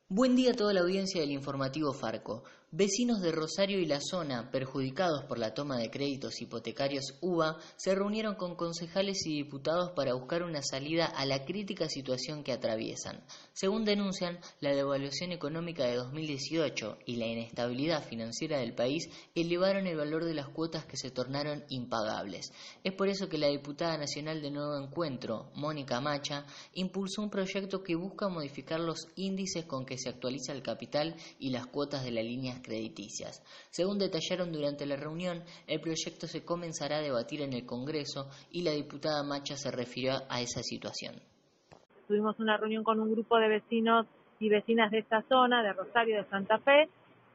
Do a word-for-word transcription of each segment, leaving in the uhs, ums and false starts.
Buen día a toda la audiencia del informativo Farco. Vecinos de Rosario y la zona, perjudicados por la toma de créditos hipotecarios U B A, se reunieron con concejales y diputados para buscar una salida a la crítica situación que atraviesan. Según denuncian, la devaluación económica de dos mil dieciocho y la inestabilidad financiera del país elevaron el valor de las cuotas que se tornaron impagables. Es por eso que la diputada nacional de Nuevo Encuentro, Mónica Macha, impulsó un proyecto que busca modificar los índices con que se actualiza el capital y las cuotas de las líneas crediticias. Según detallaron durante la reunión, el proyecto se comenzará a debatir en el Congreso y la diputada Macha se refirió a esa situación. Tuvimos una reunión con un grupo de vecinos y vecinas de esta zona, de Rosario, de Santa Fe,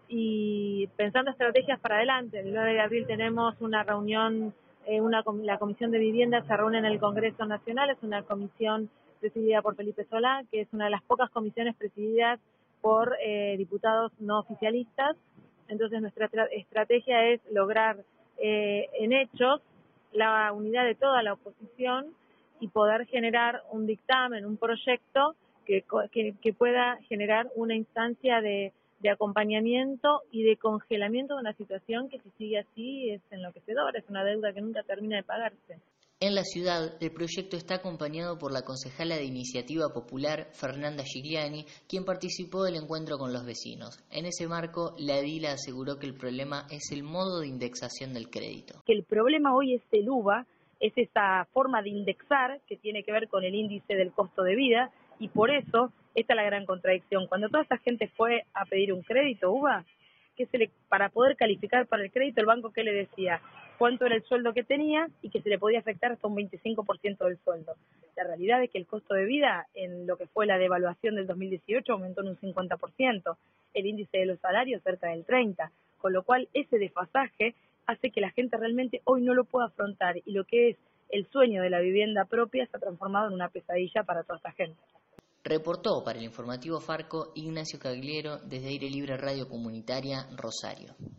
y pensando estrategias para adelante. El nueve de abril tenemos una reunión, eh, una, la Comisión de Vivienda se reúne en el Congreso Nacional, es una comisión presidida por Felipe Solá, que es una de las pocas comisiones presididas por eh, diputados no oficialistas. Entonces nuestra estrategia es lograr eh, en hechos la unidad de toda la oposición y poder generar un dictamen, un proyecto que, que, que pueda generar una instancia de, de acompañamiento y de congelamiento de una situación que si sigue así es enloquecedora, es una deuda que nunca termina de pagarse. En la ciudad, el proyecto está acompañado por la concejala de Iniciativa Popular, Fernanda Gigliani, quien participó del encuentro con los vecinos. En ese marco, la edila aseguró que el problema es el modo de indexación del crédito. Que el problema hoy es el U B A, es esa forma de indexar que tiene que ver con el índice del costo de vida, y por eso esta es la gran contradicción. Cuando toda esa gente fue a pedir un crédito U B A, que se le, para poder calificar para el crédito, el banco ¿qué le decía? Cuánto era el sueldo que tenía y que se le podía afectar hasta un veinticinco por ciento del sueldo. La realidad es que el costo de vida en lo que fue la devaluación del dos mil dieciocho aumentó en un cincuenta por ciento, el índice de los salarios cerca del treinta por ciento, con lo cual ese desfasaje hace que la gente realmente hoy no lo pueda afrontar y lo que es el sueño de la vivienda propia se ha transformado en una pesadilla para toda esta gente. Reportó para el informativo Farco Ignacio Cagliero desde Aire Libre Radio Comunitaria, Rosario.